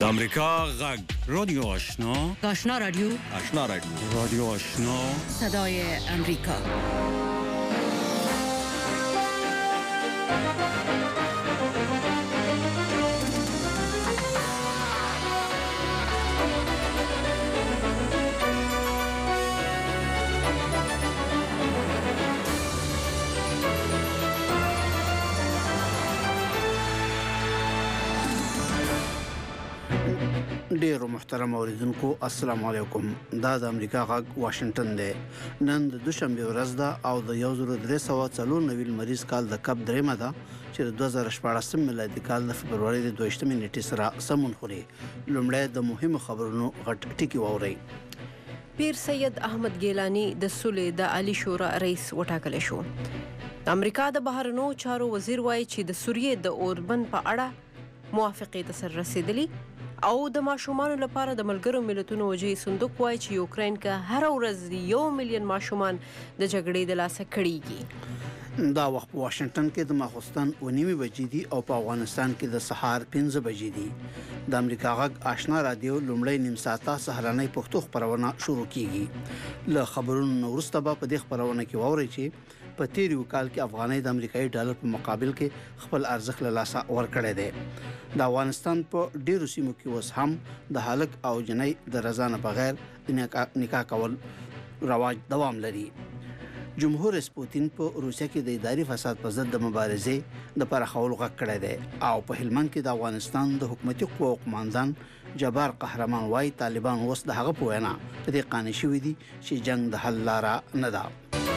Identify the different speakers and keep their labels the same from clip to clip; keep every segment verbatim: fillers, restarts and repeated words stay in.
Speaker 1: د امریکا غږ رادیو آشنا
Speaker 2: آشنا رادیو
Speaker 1: آشنا رادیو رادیو آشنا
Speaker 2: صدای امریکا.
Speaker 3: ډیرو محترم اوریدونکو السلام علیکم. دا د امریکا غږ واشنگټن دی. نن د دوشنبه ورځ ده او د یو زر درې سوه څلور نوي مریض کال د کب درېمه ده چې د دوه زره شپاړسم میلادي کال د فبروري د دویشتمې نیټې سره سمون خوري. لومړی د مهمو خبرونو غټ ټکی واورئ.
Speaker 4: پیر سید احمد ګیلانی د صلح د عالی شورا رئیس وټاکل شو. د امریکا د بهرنیو چارو وزیر وایي چې د سوریې د اوربند په اړه موافقې ته سر رسیدلی او د ماشومانو لپاره د ملګرو ملتونو وجهي صندوق وایي چې یوکرين کې هر ورځ یو میلیون ماشومان د جګړې د لاسه کړيږي.
Speaker 3: دا وخت په واشنگټن کې د ماخوستن و نیمه بجې دي او په افغانستان کې د سهار پنځه بجې دي. د امریکا غږ آشنا رادیو لومړی نیم ساعته سهارنۍ پښتو خبرونه شروع کیږي. له خبرونو وروسته به په دې خبرونه کې واورئ چې په تیر یو کال کې افغانۍ د امریکایي ډالر په مقابل کې خپل ارزښت له لاسه ورکړی دی. د افغانستان په ډیرو سیمو کې اوس هم د هلک او جنۍ د رضا نه بغیر د نکاح کول رواج دوام لري. جمهور رئیس پوتین په روسیه کې د اداري فساد په ضد د مبارزې د پراخولو غږ کړی دی او په هلمند کې د افغانستان د حکومتي قواو قماندان جبار قهرمان وايي طالبان اوس د هغه په وینا په دې قانع شوي دي چې جنگ د حل لاره نه ده.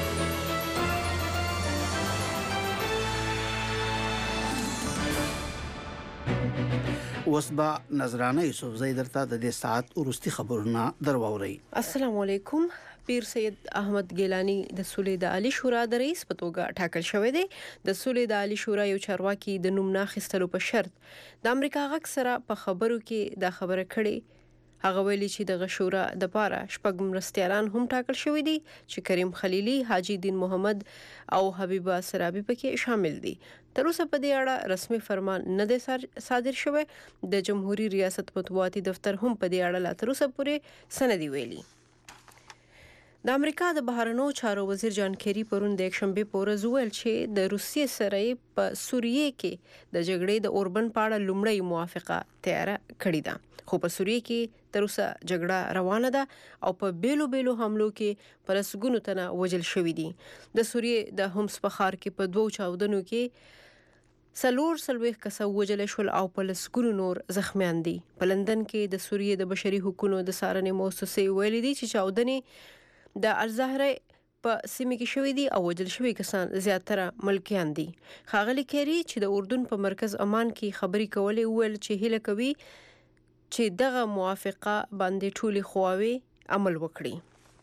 Speaker 3: اوس با نظرانه یوسفزی درته د دې ساعت وروستي خبرونه درواوري.
Speaker 4: السلام علیکم. پیر سید احمد ګیلانی د صلح د عالی شورا د رئیس په توګه ټاکل شوی دی. د صلح د عالی شورا یو چارواکي د نوم نه اخیستلو په شرط د امریکا غږ سره په خبرو کې دا خبره کړې. هغه ویلي چې د غشورا د پاره شپږ مرستیالان هم ټاکل شوی دي چې کریم خلیلی، حاجی دین محمد او حبیبه سرابی پکې شامل دي. تر اوسه په دې اړه رسمي فرمان نه دی صادر شوی. د جمهوریت ریاست مطبوعاتي دفتر هم په دې اړه لا تر اوسه پورې سندي ویلي. د امریکا د بهرنیو چارو وزیر جان کیری پرون د یکشنبه په ورځ ویل چې د روسیې سره په سوریې کې د جګړې د اوربند په اړه لومړی موافقه تیار کړې ده. خو په سوریې کې تر اوسه جګړه روانه ده او په بیلو بیلو حملو کې پر لسګونو تنه وژل شوي دي. د سوریې د همس په ښار کې په دوو چاودنو کې سلور سلويخ کسه وژل شول او په لسګونو نور زخمیان دي. په لندن کې د سوریې د بشري حقوقو د څارنې مؤسسې ویلي دي چې چاودنې د الزهره په سیمه کې شوې دي او وژل شوي کسان زیاتره ملکیان دي. ښاغلي کیری چې د اردن په مرکز امان کې خبري کولې ویل چې هیله کوي چې دغه موافقه باندې ټولي خواوې عمل وکړي.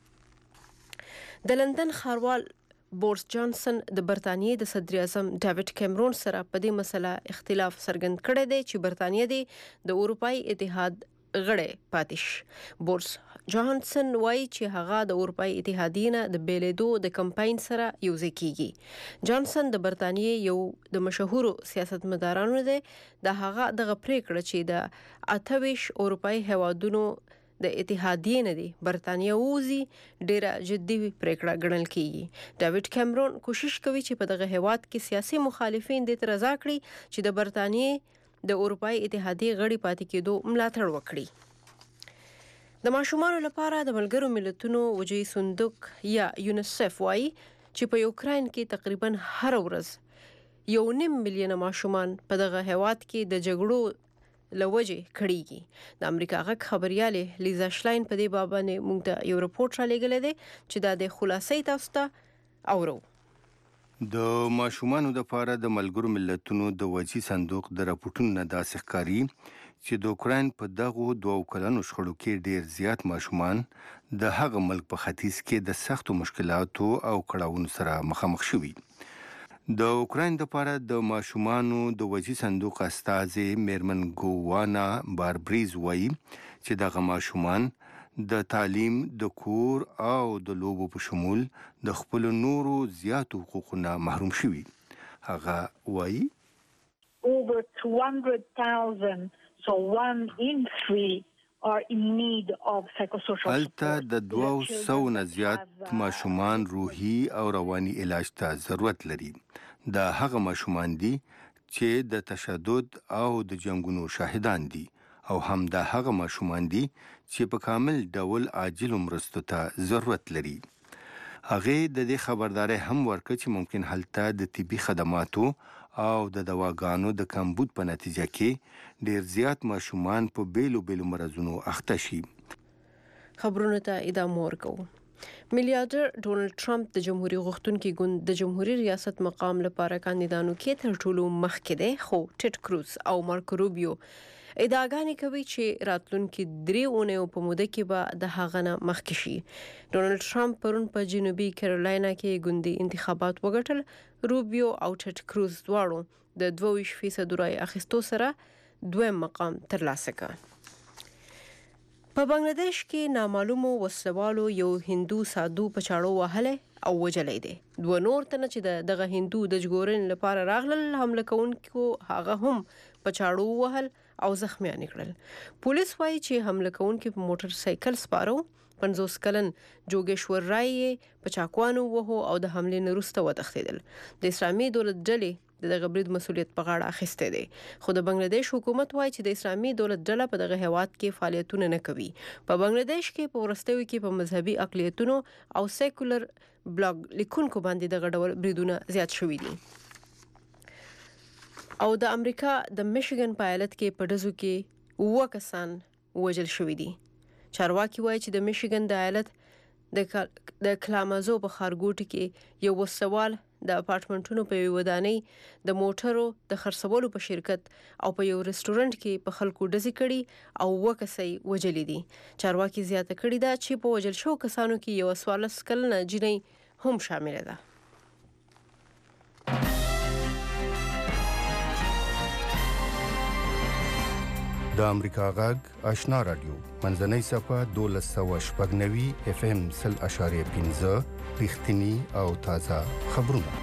Speaker 4: د لندن ښاروال بورس جانسن د برتانیې د صدر اعظم ډیوډ کیمرون سره په دې مسله اختلاف څرګند کړی دی چې برتانیې د اروپای اتحاد غړی پاتې شي. بورس جانسن وایي چې هغه د اروپای اتحادیې نه د بیلیدو د کمپاین سره یوځای کیږي. جانسن د برتانیې یو د مشهورو سیاستمدارانو دی. د هغه دغه پریکړه چې د اته ویشت اروپای هیوادونو د اتحادیې نه دی برتانیه ووزي ډیره جدي پریکړه ګڼل کیږي. ډیوډ کیمرون کوشش کوي چې په دغه هیواد کې سیاسي مخالفین د اعتراض کړي چې د برتانیې د اروپای اتحادیې غړي پاتې کېدو ملاتړ وکړي. د ماشومانو لپاره د ملګرو ملتونو وجهي صندوق یا یونیسف وایي چې په یوکرين کې تقریبا هر ورځ یو نیم میلیون ماشومان په دغه هیواد کې د جګړو لوجه کړيږي. د امریکا غږ خبرياله لیزا شلاین په دې باب باندې موږ ته یو رپورت را لېږلی دی چې دا د خلاصې تاسو ته اورو.
Speaker 5: د ماشومانو لپاره د ملګرو ملتونو د وجهي صندوق د راپورټونو نه داسې ښکاري چې د اوکراین په دغو دوه کلونو شخړو کې ډیر زیات ماشومان د هغه ملک په ختیځ کې د سختو مشکلاتو او کړاوونو سره مخامخ شوي. د اوکراین لپاره د ماشومانو د وجهي صندوق استازي میرمن ګوانا باربریز وایي چې دغه ماشومان د تعلیم، د کور او د لوبو په شمول د خپل نورو زیاتو حقوقونه محروم شوي. هغه وایي
Speaker 6: over two hundred thousand So one in three are in need of psychosocial support.
Speaker 5: الته د دوه سوو نه زیات ماشومان روحي او رواني علاج ته ضرورت لري. دا هغه ماشومان دي چې د تشدد او د جنگونو شاهدان دي او هم دا هغه ماشومان دي چې په کامل ډول عاجل مرستو ته ضرورت لري. هغه د دې خبرداري هم ورکړه چې ممکن هلته د طبي خدماتو او د دواګانو د کمبود په نتیجه کې ډیر زیات ماشومان په بیلو بیلو مرزونو اخته شي.
Speaker 4: خبرونه ته ادامه ورکوو. میلیارډر ډونالد ټرمپ د جمهوریت غوښتونکي ګوند د جمهوریت ریاست مقام لپاره کاندیدانو کې تر ټولو مخکې دی، خو ټیډ کروز او مارکو روبیو ادعاګانې کوي چې راتلونکي درې اونیو په موده کې به د هغه نه مخکې شي. ډونالد ټرمپ پرون په جنوبي کیرولاینا کې ګوندي انتخابات وګټل. روبیو او ټیډ کروز دواړو د دوه ویشت فیصد رای اخیستو سره دویم مقام ترلاسه کړ. په بنگلاديش کې نامعلومو وسلوالو یو هندو سادو په چاړو وهله او وجلې دي. دوه نور تنه چې دغه هندو د جګورن لپاره راغلل حمله کوونکو هغه هم په چاړو وهل او زخمیان کړل. پولیس وايي چې حمله کوونکو په موټر سایکل سپارو. پنځوس کلن جوګیشور رای په چاقوانو وهو او د حمله نه وروسته وتښتیدل. د اسلامي دولت ډلې دغه برید مسؤلیت په غاړه اخیسته دي. خو د بنگلاديش حکومت وايي چې د اسلامي دولت ډله په دغه هیواد کې فعالیتونه نه کوي. په بنگلاديش کې په ورستوي کې په مذهبي اقلیتونو او سیکولر بلاګ لیکونکو باندې دغه ډول بریدونه زیات شوي دي. او د امریکا د میشیګن په ایالت کې په دزو کې اوه کسان وژل شوي دي. چارواکي وایي چې د میشیګن د ایالت د د کلامازو په خارګوټي کې یو وسوال د اپارټمنټونو په ودانۍ د موټرو د خرڅولو په شرکت او په یو ریسټورانټ کې په خلکو ډزې کړي او وکسې وجلې دي. چارواکي زیاته کړي دا چې په وجل شو کسانو کې یو سوالس کلنه جنۍ هم شامل ده.
Speaker 5: د امریکا غږ آشنا رادیو منځنۍ صفه دولس سوه شپږ نوي اف ام سل اشاریه پنځه رښتینی او تازه خبرونه.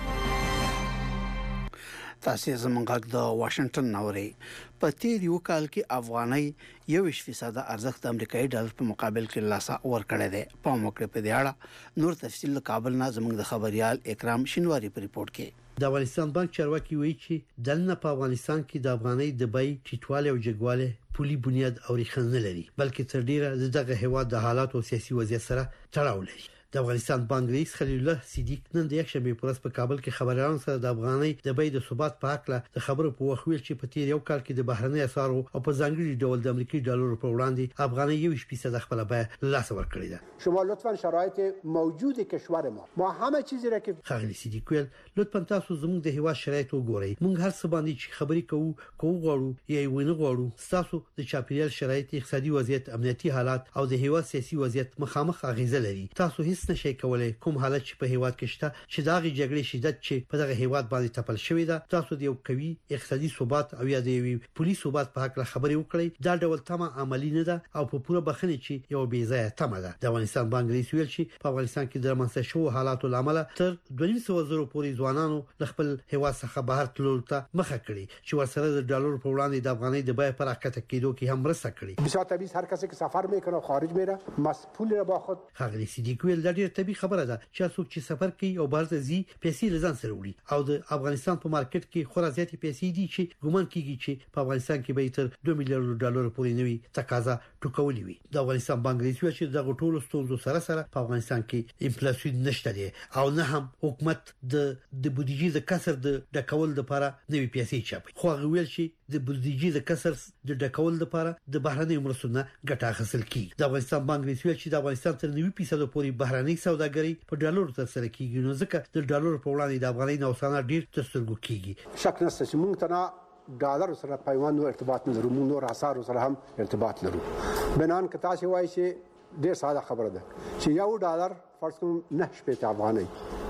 Speaker 3: تاسو زمونږ غږ د واشنگټن نوري. په تیر یو کال کې افغانۍ یو فیصد ارزښت د امریکایي ډالر په مقابل کې لاسه ورکړی دی. په موقع په دې اړه نور تفصیل کابل نه زمونږ د خبريال اکرام شینواری په ریپورت کې.
Speaker 7: د افغانستان بانک چارواکي وایي چې دلته په افغانستان کې د افغانۍ د بیې ټیټوالی او جګوالی پولي بنیاد او ریښه نه لري، بلکې تر ډیره دغه هیواد د حالات او سیاسي وضعیت سره تړاو لري. د افغانستان بانک رئیس خلیل الله صدیق نن د یکشنبه په ورځ په کابل کې خبريالانو سره د افغانۍ د بیې د ثبات په اړه د خبرو په وخت ویل چې په تیر یو کال کې د بهرنۍ اسعارو او په ځانګړي ډول د امریکایي ډالرو په وړاندې افغانۍ یو فیصد خپل بیه لاسه ورکړې ده.
Speaker 8: شما لطفا شرایط موجود کشور ما ما همه چیزی را که
Speaker 7: خلیل صدیق ویل لطفا تاسو زموږ د هیواد شرایط وګورئ. موږ هر څه باندې چې خبرې کوو کوو غواړو یا ونه غواړو تاسو د چاپیریال شرایط، اقتصادي وضعیت، امنیتي حالات او د هیواد سیاسي وضعیت مخامخ اغیزه لري. تاسو هیڅ نشئ کولای کوم حالت چې په هیواد کې شته چې داغي جګړې شدت چې په دغه هیواد باندې تپل شوې ده تاسو د یو قوي اقتصادي ثبات او یا د پولیس ثبات په حق خبرې وکړئ. دا ډول تمه عملی نه ده او په پوره بخنه چې یو بې ځای تمه ده. د افغانستان بانک رئیس ویل چې په افغانستان کې د رامنځته شوو حالاتو لامل تر دوه نیم سوه زره پورې ځوانانو د خپل هیواد څخه بهر تللو ته مخه کړې چې ورسره د ډالر په وړاندې د افغانۍ د بیې پر حرکت کېدو کې هم مرسته کړې.
Speaker 8: بسیار طبیعي هر کسی که سفر میکنه خارج میره مسئول را با خود
Speaker 7: خغلی صدیق ویل دا ډیر طبیعي خبره ده چې څوک چې سفر کوي او بهر ته ځي پیسې لزان سره وړي او د افغانستان په مارکیټ کې خورا زیاتې پیسې دي چې ګومان کیږي چې په افغانستان کې به تر دوه میلیارډ ډالر پورې نوي تقاضا ټکولې وي. د افغانستان بانک رئیس ویل چې د ټولو ستونزو سره سره په افغانستان کې انفلیسیون نشته دی او نه هم حکومت د د بودیجې د کسر د ډکول لپاره نوي پیسې چاپي. خو هغه ویل چې د بودیجې د کسر د ډکول لپاره د بهرنۍ مرستو نه ګټه اخیستل کیږي. د افغانستان بانک رئیس ویل چې د افغانستان تر نوي فیصد پورې بهرنۍ سوداګري په ډالر تر سره کیږي، نو ځکه د ډالر په وړاندې د افغانۍ نوسانه ډیر ترسترګو کیږي.
Speaker 8: شک نشته چې موږ ته ډالر سره پیوند او ارتباط نه لرو، موږ نور اسعار سره هم ارتباط لرو. بنان که تاسو وایي چې ډیر ساده خبره ده چې یو ډالر فرض کوم نه شپږ افغانۍ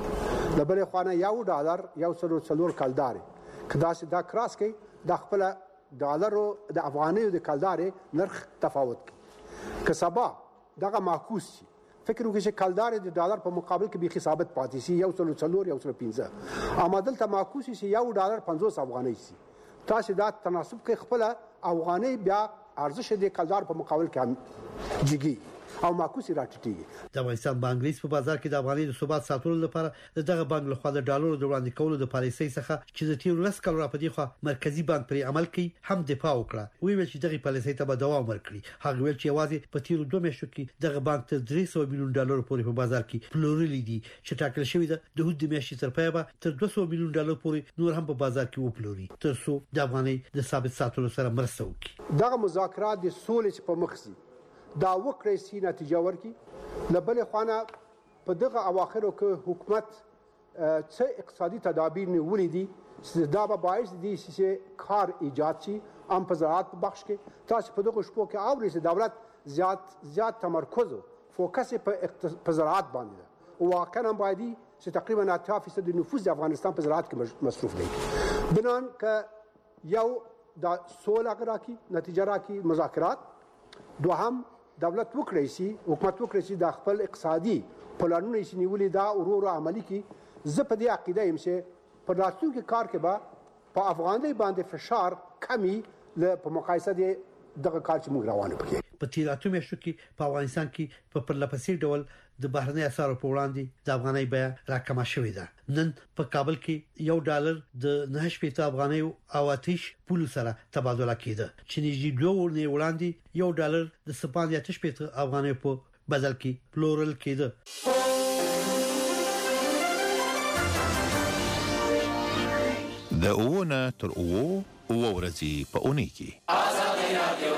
Speaker 8: د بل خوانه یو ډالر یو سلو څلور کلداري کدا چې دا کراس کوي د خپل ډالر او د افغانۍ د کلداري نرخ تفاوت کوي. که سبا دغه معکوس شي فکر وکړئ چې کلدار د ډالر په مقابل کې به ثابت پاتې شي یو سلو څلور یو سلو پنځه اما دلته معکوس شي یو ډالر پنځوس افغانۍ شي. تاسو دا تناسب کې خپل افغاني بیا ارزش د کلدار په مقابل کې هم جګي او معکوس راټیټي.
Speaker 7: د افغانستان بانګلیس په بازار کې د افغاني د ثبات ساتلو لپاره دغه بانک له خوا د ډالرو د وړاندې کولو د پالیسۍ څخه چې د تیر لس کال راپدې خو مرکزی بانک پر عمل کوي هم دفاع وکړه. وی ویل چې دغه پالیسۍ ته به دوام ورکړي. هغه ویل چې یوازې په تیر دوه میاشتو کې دغه بانک ته درې سوه میلیون ډالر پورې په بازار کې پلورلي دي چې ټاکل شوی ده د هود میاشتې تر پایه به تر دوه سوه میلیون ډالر پورې نور هم په بازار کې وپلوري تر څو د افغاني د ثابت ساتلو سره مرسته وکړي.
Speaker 8: دغه مذاکرات د سولې په مخ سي دا وکړې سي نتیجه ورکړي. لبل خوانه په دغه اواخرو کې حکومت څه اقتصادي تدابیر نیولې دي دا به باعث دي چې کار ایجاد شي ام په زراعت په بخش کې تاسو په دغه شپو کې اوري چې دولت زیات زیات تمرکز فوکس په زراعت باندې ده. واقعا باید چې تقریبا اته فیصد نفوذ د افغانستان په زراعت کې مصروف دی. بنان ک یو د سولې راکی نتیجه راکی مذاکرات دوهم دولت وکړي سي حکومت وکړي سي د خپل اقتصادي پلانونه یې نیولې دا ورو ورو عملی کی. زه په دې عقیده یم چې په راتلونکي کار کې به په افغاني باندې فشار کمی په مقایسه د دغه کار چې موږ روانه پکې.
Speaker 7: په تیر اته میاشتو کې په افغانستان کې په پرلپسې ډول د بهرنۍ اسعارو په وړاندې د افغانۍ بیه راکمه شوې ده. نن په کابل کې یو ډالر د نه شپږ افغانۍ او اتش پول سره تبادله کېده چې نږدې دوه ورځې وړاندې یو ډالر د سپان یا شپږ افغانۍ په بدل کې پلورل کېده.
Speaker 9: د اوونه تر اوو اوو ورځې په اونۍ کې آزادي رادیو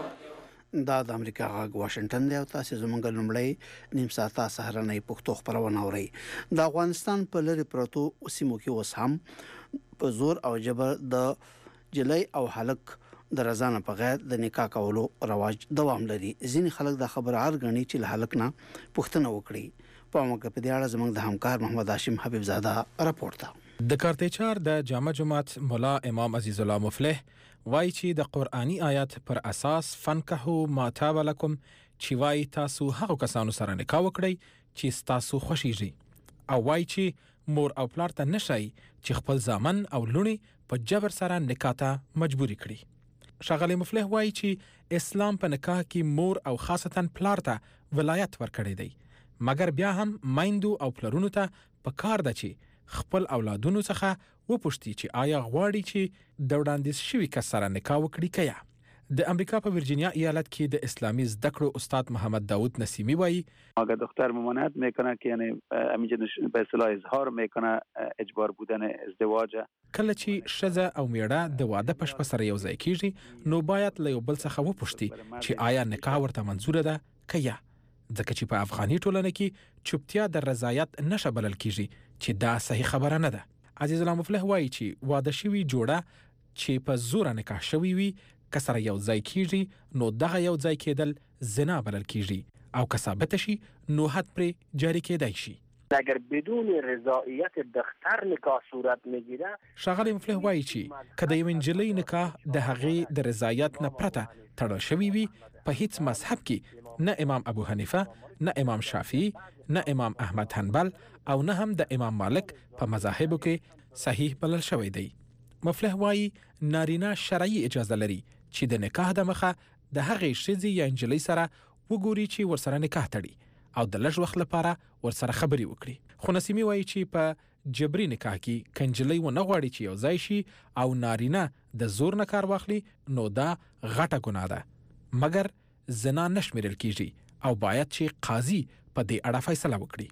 Speaker 3: دا د امریکا غږ واشنگټن دی او تاسو زموږ لومړی نیم ساعته سهارنۍ پښتو خبرونه اورئ. د افغانستان په لری پروتو سیمو کې اوس هم په زور او جبر د جلای او حلق د رضانه په غیر د نکاح کولو رواج دوام لري. ځینې خلک د خبره ارغنی چې له حلق نه پښتنه وکړي. په موږ په دې اړه زموږ د همکار محمد هاشم حبیب زاده راپورټ ده.
Speaker 10: د کارتچار د جامع جماعت مولا امام عزیز الله مفلح وای چې د قرآنی آیات پر اساس فنکحو ما طاب لکم چې وای تاسو هغه کسانو سره نکاح وکړئ چې تاسو خوښیږي او وای چې مور او پلار ته نشي چې خپل ځامن او لونی په جبر سره نکاح ته مجبوري کړي. شاغلی مفلح وای چې اسلام په نکاح کې مور او خاصتا پلار ته ولایت ورکړی دی مګر بیا هم مایندو او پلرونو ته په کار ده چې خپل اولادونو څخه وپوښتي چې آیا غواړي چې د وړاندیز شوي کس سره نکاح وکړي که یا. د امریکا په ورجینیا ایالت کې د اسلامی زده کړو استاد محمد داوود نسیمی وایي
Speaker 11: اگر دختر ممانعت میکنه که یعنی امیجه به اصطلاح اظهار میکنه اجبار بودن ازدواج.
Speaker 10: کله چې ښځه او میړه د واده په شپه سره یو ځای کیږي نو باید له یو بل څخه وپوښتي چې آیا نکاح ورته منظوره ده که یا. ځکه چې په افغاني ټولنه کې چوپتیا د رضایت نشه بلل کیږي چې دا صحیح خبره نه ده. عزیز الله مفلح وایي چې واده شوی جوړه چې په زور نکاح شوی وي کسر یو ځای کیږي نو دغه یو ځای کېدل زنا بلل کیږي او که ثابت شي نو حد پرې جاری کېدای شي.
Speaker 12: اگر بدون رضایت دختر نکاح صورت میگیره.
Speaker 10: شاغلی مفلح وایي چې کله یو انجلۍ نکاح د هغې د رضایت نه پرته تړل شوی وي په هیڅ مذهب کې نه امام ابو حنیفه نه امام شافعی نه امام احمد حنبل او نه هم د امام مالک په مذاهبو کې صحیح بلل شوی دی. مفلح وایي نارینه شرعي اجازه لري چې د نکاح د مخه د هغې ښځې یا انجلۍ سره وګوري چې ورسره نکاح تړي او د لږ وخت لپاره ورسره خبرې وکړي. خو نسیمی وایي چې په جبري نکاح کې کنجلۍ و نه غواړي چې یو ځای شي او نارینه د زور نه کار واخلي نو دا غټه ګناه ده مګر زنا نشمیرل کیږي او باید چې قاضي په دې اړه فیصله وکړي.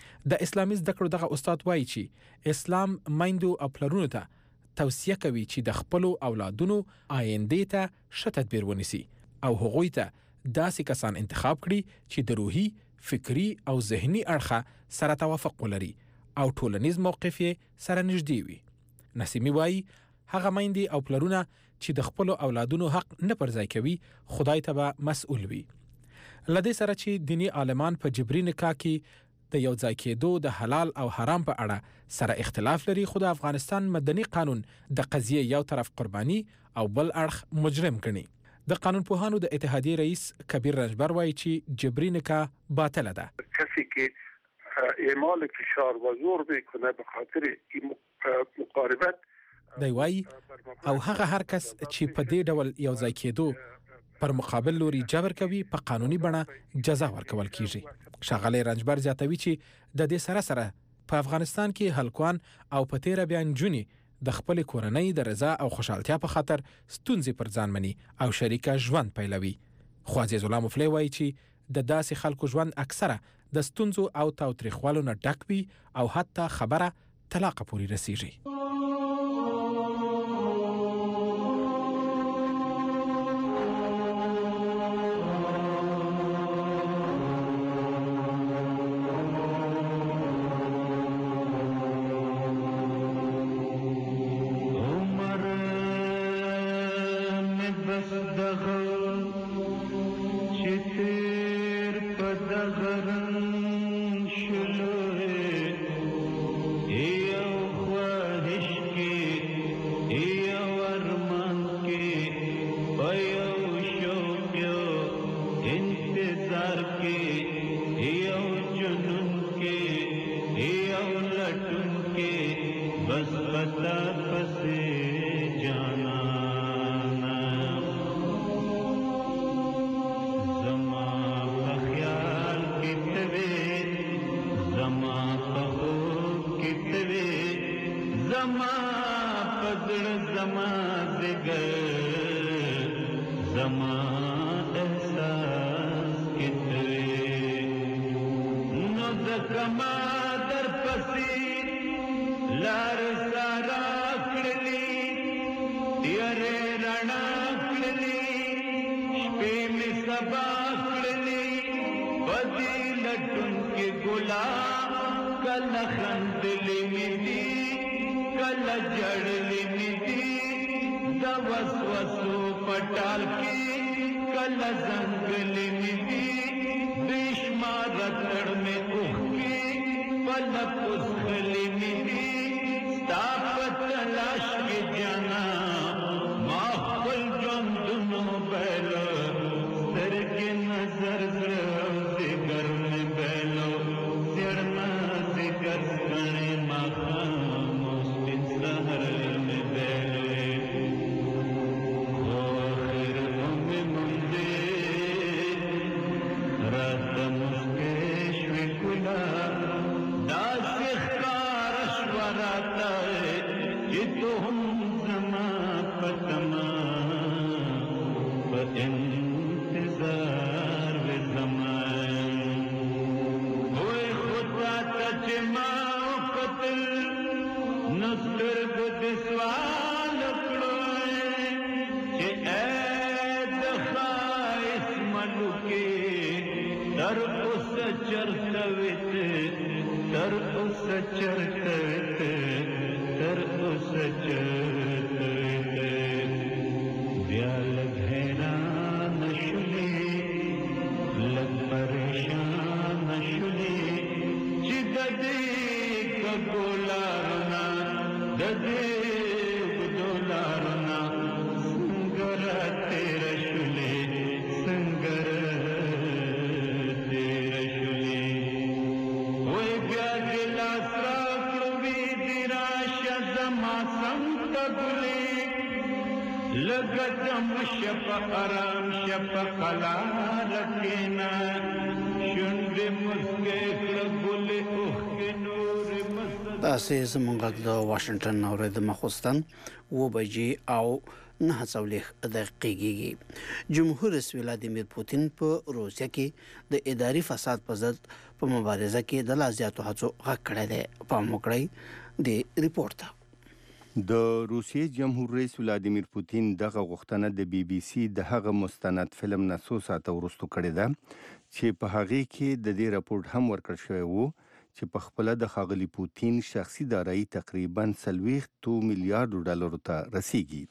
Speaker 10: د اسلامي زده کړو دغه استاد وایي چې اسلام مایندو او پلرونو ته توصیه کوي چې د خپل اولادونو آینده ته ښه تدبیر ونیسي او هغوی ته داسې کسان انتخاب کړي چې د روحي، فکری او ذهني اړخه سره توافق ولري او ټولنیز موقف یې سره نږدې وي. نسیمی وایي هغه مایندې او پلرونه چې د خپل اولادونو حق نه پرځای کوي خدای ته به مسؤل وي. لدې سره چې دینی عالمان په جبري نکاح کې د یو ځای کېدو د حلال او حرام په اړه سره اختلاف لري خو د افغانستان مدني قانون د قضیه یو طرف قرباني او بل اړخ مجرم ګڼي. د قانون پوهانو د اتحادیې رئیس کبیر رنجبر وایي چې جبري نکاح باطله ده.
Speaker 13: کسی که اعمال فشار و زور میکنه به خاطر مقاربت
Speaker 10: دی وایي او هغه هر کس چې په دې ډول یو ځای کېدو پر مقابل لوري جبر کوي په قانوني بڼه جزا ورکول کیږي. ښاغلی رنجبر زیاتوي چې د دې سره سره په افغانستان کې هلکوان او په تیره بیا نجونې د خپل کورنۍ د رضا او خوشحالتیا په خاطر ستونزې پر ځان مني او شریکه ژوند پیلوي. خو عزیز الله مفلی وایي چې د داسې خلکو ژوند اکثره د ستونزو او تاوتریخوالو نه ډک وي او حتی خبره طلاق پورې رسیږي.
Speaker 3: تاسې زموږ د واشنگټن اوریدمه خوستن و بجې او نه څولېخ دقیقې کېږي. جمهور رئیس ولادیمیر پوتین په روسیه کې د اداري فساد په ضد په مبارزه کې د لا زیاتو هڅو غږ کړی دی. پام وکړئ د ریپورت ته.
Speaker 5: د روسیې جمهور رئیس ولادیمیر پوتین دغه غوښتنه د بي بي سي د هغه مستند فلم نه څو ساعته وروسته کړې ده چې په هغه کې د دې راپور هم ورکړ شوی وو چې په خپل د ښاغلي پوتین شخصي دارایی تقریبا څلوېښت میلیارډ ډالرو ته رسیږي.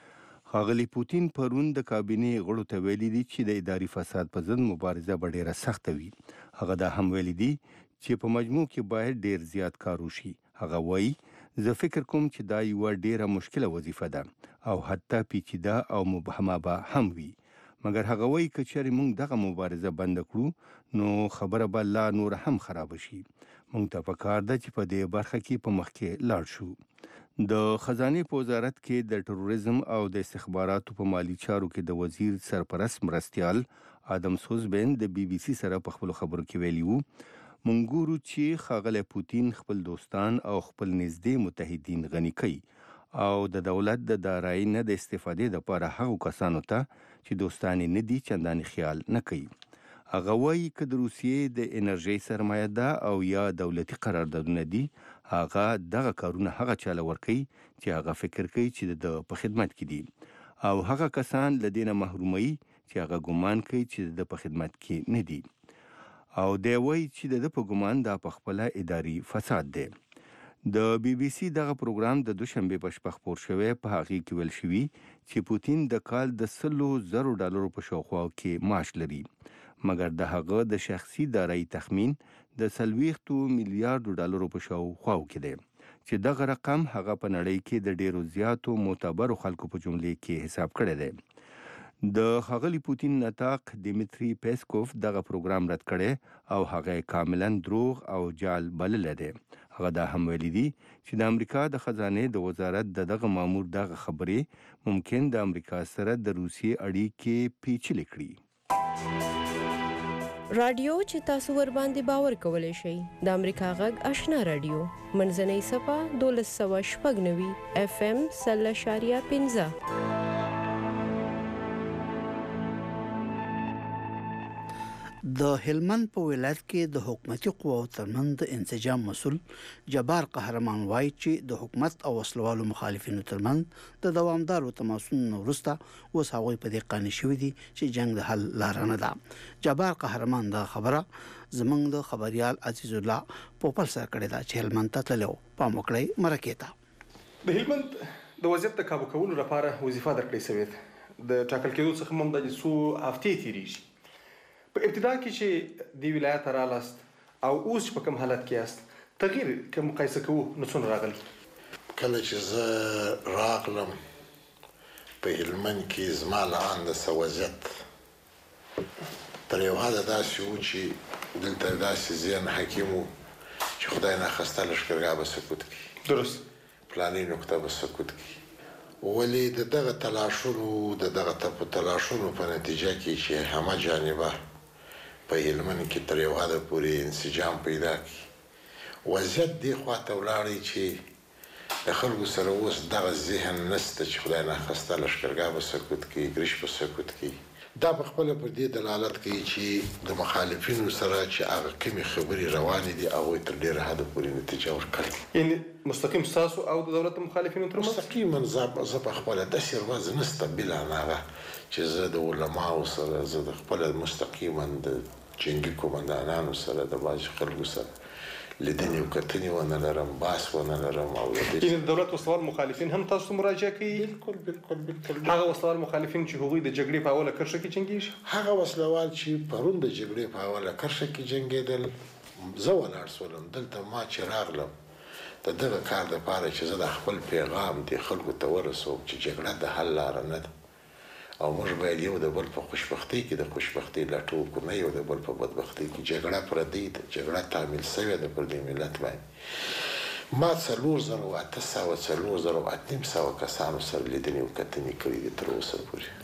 Speaker 5: ښاغلي پوتین پرون د کابینې غړو ته ویلي دي چې د اداري فساد په ضد مبارزه به ډیره سخته وي. هغه دا هم ویلي دي چې په مجموع کې باید ډیر زیات کار وشي. هغه وایي زه فکر کوم چې دا یو ډیره مشکله وظیفه ده او حتی پیچیده او مبهمه به هم وي. مګر هغه وایي که چېرې موږ دغه مبارزه بند کړو نو خبره به لا نور هم خراب شي. موږ ته پکار ده چې په دې برخه کې په مخ کې لاړ شو. د خزانه په وزارت کې د تروریزم او د استخباراتو په مالی چارو کې د وزیر سرپرست مرستيال ادم سوزبن د بي بي سي سره په خپل خبرو کې ویلیو مونږ ګورو چې خاغله پوتین خپل دوستان او خپل نږدې متحدین غني کوي او د دولت د دارایی نه د استفادې لپاره هغو کسانو ته چې دوستان نه دي چنداني خیال نه کوي. هغه وایي چې د روسیې د انرژي سرمایه ده او یا دولتي قراردادونه دي هغه دغه کارونه هغه چاله ورکي چې هغه فکر کوي چې د په خدمت کې دي او هغه کسان لدینه محرومي چې هغه ګمان کوي چې د په خدمت کې نه دي او دی وایي چې د په ګمان د خپل اداري فساد دی. د بي بي سي دغه پروګرام د دوشنبه په شپه خبر شوی په هغه کې ویل شوی چې پوتین د کال د سلو زرو ډالرو په شاوخوا کې معاش لري مګر د هغه د شخصي دارایی تخمین د سلويختو میلیارډ ډالرو په شاوخوا کې دی چې دغه رقم هغه په نړۍ کې د ډیرو زیاتو معتبر خلکو په جملې کې حساب کړی دی. د خغلی پوتین نطاق دیمیتری پیسکوف دغه پروګرام رد کړي او هغه کاملا دروغ او جعل بلل دی. هغه دا هم ویلي دي چې د امریکا د خزانه د وزارت د دغه مامور دغه خبرې ممکن د امریکا سره د روسي اړیکې پیچلې کړي.
Speaker 4: رادیو چې تاسو ور باندې باور کولای شئ د امریکا غږ آشنا رادیو منځنۍ صفه دولس سوه شپږ نوي اف ام سل اشاریه پنځه.
Speaker 3: د هلمند په ولایت کې د حکومتي قواو ترمنځ د انسجام مسول جبار قهرمان وایي چې د حکومت او وسلوالو مخالفینو ترمنځ د دوامدارو تماسونو وروسته اوس هغوی په دې قانع شوي دي چې جنگ د حل لاره نه ده. جبار قهرمان دا خبره زمونږ د خبريال عزیز الله پوپل سره کړې ده چې هلمند ته تلو پام وکړئ مرکه ته.
Speaker 13: د هلمند د وضعیت د کابو کولو لپاره وظیفه درکړې شوې د ټاکل کېدو څخه هم د څو هفتې تیریږي. په ابتدا کې چې دی ولایت رالاست او اوس په کوم حالت کې است تغییر کوم مقایسه کوو نو څنګه راغلی؟
Speaker 14: کله چې زه راغلم په هلمند کې زما لاندې د وضعیت تر یو حده داسې و چې دلته داسې ذهن حکیم و چې خدای ناخواسته لښکرګاه به سقوط کړي.
Speaker 13: درست.
Speaker 14: فلاني نقطه به سقوط کړي. ولې د دغه تلاشونو د دغه تلاشونو په نتیجه کې چې همه جانبه په هلمند کې تر یو حده پورې انسجام پیدا کړي وضعیت دې خواته ولاړی چې د خلکو سره اوس دغه ذهن نشته چې خدای ناخواسته لښکرګاه به سقوط کړي ګریش به سقوط کړي. دا په خپله پر دې دلالت کوي چې د مخالفینو سره چې هغه کومې خبرې روانې دي هغوی تر ډېره حده پورې نتیجه ورکړې.
Speaker 13: یعنې مستقیم ستاسو او د دولت مخالفینو ترمنځ
Speaker 14: مستقیما زه په خپله داسې ورځ نشته بلا هغه چې زه د علماو سره زه د خپله مستقیما د جنګي قومندانانو سره د بعضې خلکو سره لیدنې او کتنې ونه لرم باس ونه لرم او
Speaker 13: یعنې د دولت وسلوال مخالفین هم تاسو مراجعه کوي؟
Speaker 14: بالکل بالکل بالکل.
Speaker 13: هغه وسلوال مخالفین چې هغوی د جګړې په اوله کرښه کې جنګېږي؟
Speaker 14: هغه وسلوال چې پرون د جګړې په اوله کرښه کې جنګېدل زه ولاړ شولم دلته ما چې راغلم د دغه کار دپاره چې زه د خپل پیغام دې خلکو ته ورسوم چې جګړه د حل لاره نه ده او موږ باید یو د بل په خوشبختۍ کې د خوشبختۍ لټو وکړو نه یو د بل په بدبختۍ کې. جګړه پردۍ ده جګړه تعمیل شوې ده پر دې ملت باندې. ما څلور زره اته سوه څلور زره اته نیم سوه کسانو سره لیدنې او کتنې کړي دي تر اوسه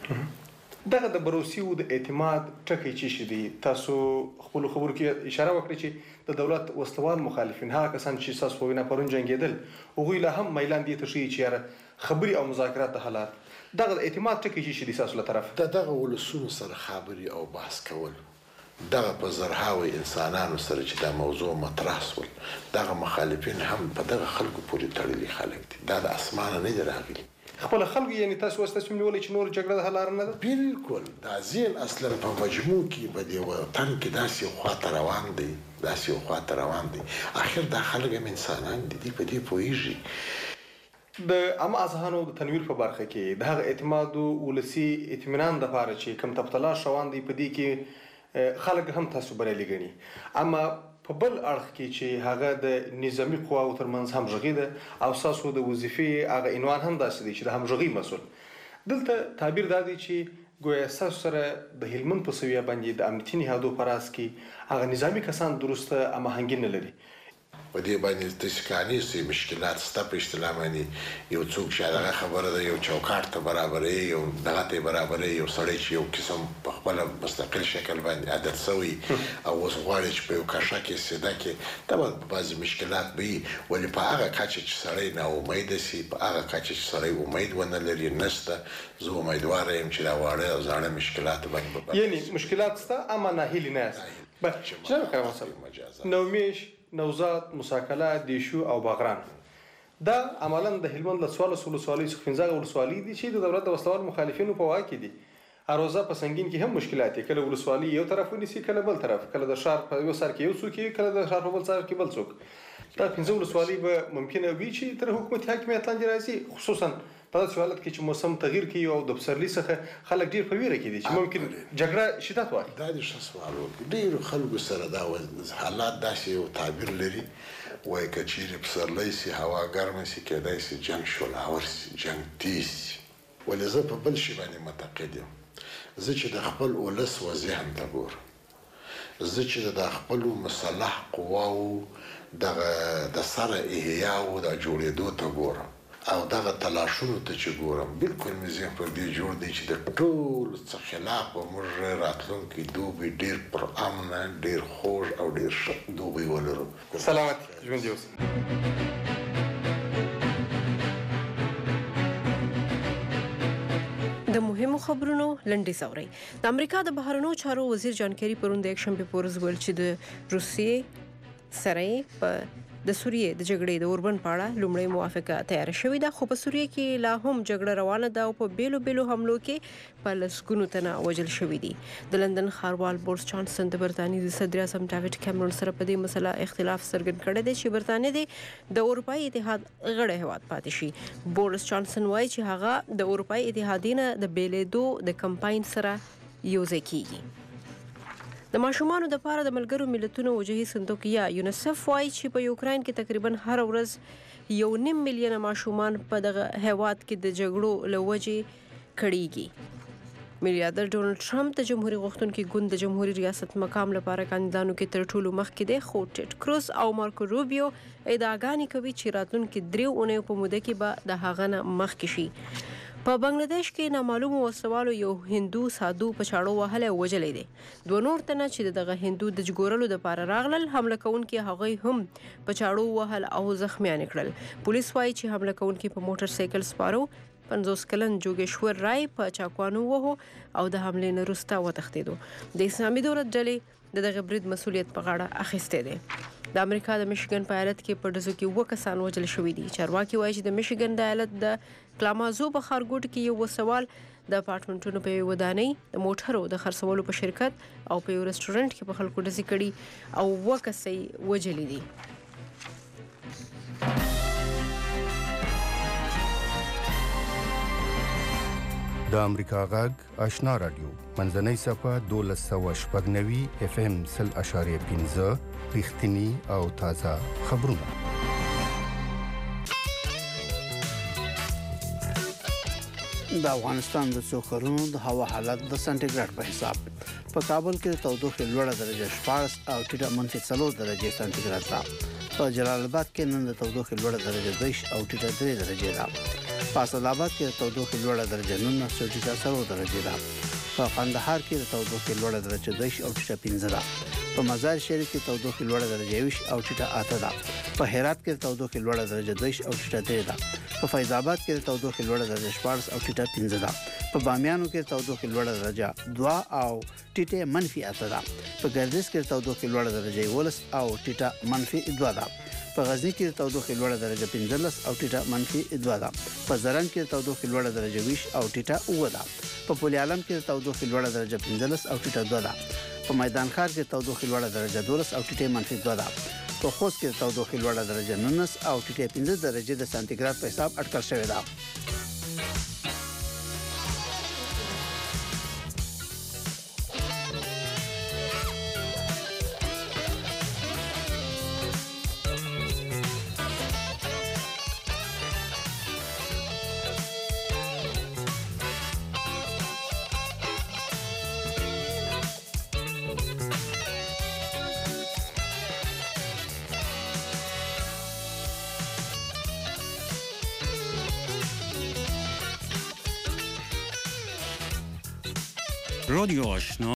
Speaker 14: پورې.
Speaker 13: دغه د بروسي او د اعتماد ټکی چې شي دي تاسو خپل خبرو کې اشاره وکړئ چې د دولت وسلوال مخالفین هغه کسان چې تاسو په وینا پرون جنګېدل هغوی لا هم میلان دي ته ښیي چې یاره خبرې او مذاکرات د حالات دغه اعتماد ټکی چې شي دي تاسو له طرف
Speaker 14: د دغه ولسونو سره خبرې او بحث کول دغه په زرهاوی انسانانو سره چې دا موضوع مطرح شول دغه مخالفین هم په دغه خلکو پورې تړلي خلک دي دا د اسمانه نه دي راغلي.
Speaker 13: خپل خلکو یعنی تاسو اوس تصمیم نیولی چې نور جګړه د حل لاره نه ده؟
Speaker 14: بالکل. دا ذهن اصلا په مجموع کې په دې وطن کې داسې خواته روان دی داسې خواته روان دی اخر دا خلک هم انسانان دي دي په دې پوهېږي.
Speaker 13: د عامه اذهانو د تنویر په برخه کې د هغه اعتماد او ولسي اطمینان دپاره چې کوم تفتلاش روان دی په دې کې خلک هم تاسو بریالي ګڼي اما په بل اړخ کې چې هغه د نظامي قواو ترمنځ همغږي ده او ستاسو د وظیفې هغه عنوان هم داسې دی چې د همغږۍ مسؤل دلته تعبیر دا دی چې ګویا ستاسو سره د هلمند په سویه باندې د امنیتي نهادو په راز کې هغه نظامي کسان درسته هماهنګي نه لري
Speaker 14: په دې باندې تسکانی سي مشکلات ست په اصطلاح باندې یو څوک چې هغه خبره ده یو چوکاټ ته برابرې یو دغه ته برابرې یو سړی چې یو قسم په خپل مستقل شکل باندې عادت سوی او اوس غواړي چې په یو کاشه کې سیده کې دا بعض مشکلات به ولې په هغه کچه چې سړی نه امید سي په هغه کچه چې سړی امید ونه لري نسته زه امیدوار یم چې دا واړه او ځانه مشکلات باندې
Speaker 13: یعنی مشکلات ستا اما ناهیلی نه است جناب کریم صاحب نومیش نوزاد مساکله دیشو او باغران دا عملاً د هلمند له څوارلس ولسوالۍ څخه پنځه ولسوالۍ دي چې د دولت د وسلوال مخالفینو په واک کې دي اروزه په سنگین کې هم مشکلات دي کله ولسوالۍ یو طرف ونیسي کله بل طرف کله د شهر په یو سر کې یو څوک کله د شهر په بل سر کې بل څوک دا پنځه ولسوالۍ به ممکنه وي چې تر حکومت حاکمیت لاندې راځي خصوصا په داسې حالت کې چې موسم تغییر کوي او د پسرلي څخه خلک ډیر په ویره کې دي چې ممکن جګړه شدت واخلي
Speaker 14: دا د ښه سوال وکړي ډیرو خلکو سره دا حالات داسې یو تعبیر لري وایي که چیرې پسرلی سي هوا ګرمه سي کیدای سي جنګ شولاور سي جنګ تیز سي ولې زه په بل شي باندې معتقد یم زه چې د خپل ولس و ذهن ته ګورم زه چې د خپلو مسلح قواو دغه د سره احیاو د جوړېدو ته ګورم او دغه تلاشونو ته چې ګورم بالکل مې ذهن پر دې جوړ دی چې د ټولو څه خلاف به موږ راتلونکي دوبی ډېر پر امنه ډېر خوږ او ډېر ښه دوبی ولرو
Speaker 13: سلامت ژوندي اوسئ
Speaker 4: د مهمو خبرونو لنډیز اورئ د امریکا د بهرنیو چارو وزیر جان کیری پرون د یکشنبه په ورځ ویل چې د روسیې سره په د سوریې د جګړې د اوربند پاړه لومړی موافقه تیار شوې ده خو په سوریې کې لا هم جګړه روانه ده او په بیلو بیلو حملو کې په لسګونو تنه وژل شوي دي د لندن ښاروال بورس جانسن د برتانیې د صدر اعظم ډیوډ کیمرون سره په دې مسله اختلاف څرګند کړی دی چې برتانیې د اروپایي اتحاد غړی هیواد پاتې شي بورس جانسن وایي چې هغه د اروپایي اتحادیې نه د بیلېدو د کمپاین سره یوځای کیږي د ماشومانو د پاره د ملګرو ملتونو وجهي صندوق یا یونیسف وايي چې په یوکرين کې تقریبا هر ورځ یو نیم میلیون ماشومان په دغه هیواد کې د جګړو لوجې کړيږي میلیارډر ډونالد ټرمپ د جمهوریت غوښتونکو ګوند د جمهوریت ریاست مقام لپاره کاندیدانو کې تر ټولو مخکې دی خو ټیډ کروز او مارکو روبیو ادعاګانې کوي چې راتلونکي دریو اونیو په موده کې به د هغه نه مخکې شي په بنگلاديش کې نامعلوم وسوالو یو هندو سادو په چاړو وهله وجلې دي دوه نور تنه چې دغه هندو د جګورلو د پاره راغلل حمله کوونکي هغه هم په چاړو وهل او زخمیان کړل پولیس وايي چې حمله کوونکي په موټر سایکل سپارو پنځوس کلن جوګیشور رای په چاکوانو وو او د حملې نه وروسته وتښتیدو د اسلامي دولت ډلې د دغه برید مسولیت په غاړه اخیسته دي د امریکا د میشیګن په ایالت کې په ډزو کې وو کسان وژل شوي دي چارواکي وایي چې د میشیګن د ایالت د کلامازو په ښارګوټ کې یو وسوال د اپارټمنټونو په یو ودانۍ د موټرو د خرڅولو په شرکت او په یو رستورانت کې په خلکو ډزې کړي او وو کسې وژلي دي
Speaker 5: د امریکا غږ آشنا رادیو منځنۍ صفه دولس سوه شپږ نوي اف ام سل اشاریه پنځه رښتینی او تازه خبرونه
Speaker 3: د افغانستان د څو ښارونو د هوا حالت د سانتیګریډ په حساب په کابل کې تودوخه لوړه درجه شپږ او ټیټه منفي څلور درجه سانتیګریډ ده په جلال آباد کې نن د تودوخه لوړه درجه دوه او ټیټه درې درجه ده په اسد آباد کې د تودوخه لوړه درجه نه او ټیټه څلور درجه ده په قندهار کې د تودوخه لوړه درجه دوه او ټیټه پنځه ده په مزار شریف کې تودوخه لوړه درجه یو او ټیټه اته ده په هرات کې د تودوخه لوړه درجه دوه او ټیټه درې ده په فیض آباد کې د تودوخه لوړه درجه شپږ او ټیټه پنځه ده په بامیانو کې د تودوخه لوړه درجه دوه او ټیټه منفي اته ده په ګردیز کې د تودوخه لوړه درجه یولس او ټیټه منفي دوه ده په غزنی کې د تودوخه لوړه درجه پنځلس او ټیټه منفي دوه ده په زرنج کې د تودوخه لوړه درجه بیش او ټیټه اوه ده په پولي عالم کې د تودوخه لوړه درجه پنځلس او ټیټه دوه ده په میدان ښار کې د تودوخه لوړه درجه دولس او ټیټه منفي دوه ده په خوست کې د تودوخه لوړه درجه نولس او ټیټه پنځه درجه د سانتیګریډ په حساب اټکل شوې ده
Speaker 1: رادیو آشنا